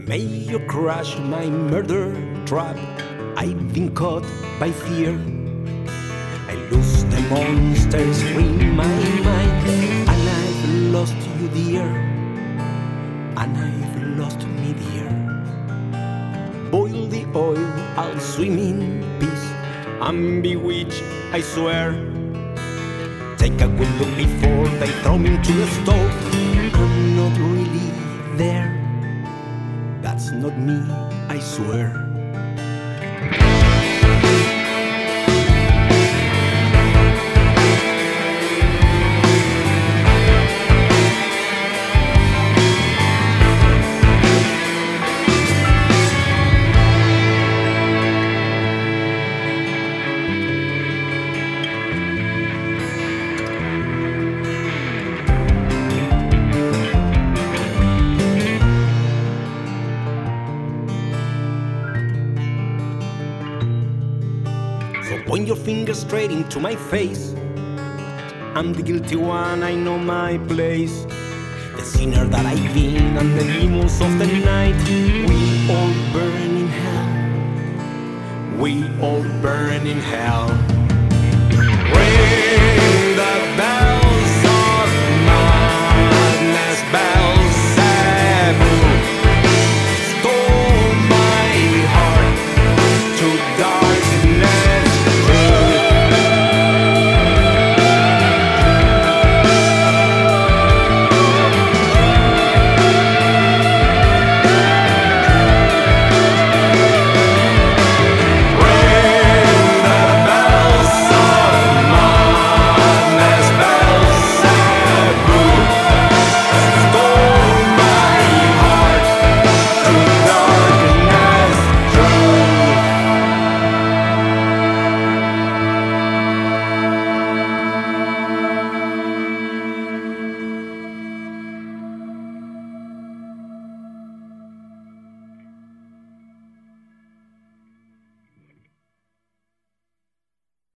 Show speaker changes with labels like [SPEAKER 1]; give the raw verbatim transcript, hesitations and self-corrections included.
[SPEAKER 1] May you crush my murder trap. I've been caught by fear. I lose the monsters in my mind, and I've lost you, dear. And I've lost me, dear. Boil the oil, I'll swim in peace. I'm bewitched, I swear. Take a good look before they throw me into the stove. I'm not really there. That's not me, I swear. So point your finger straight into my face. I'm the guilty one, I know my place. The sinner that I've been and the demons of the night. We all burn in hell. We all burn in hell.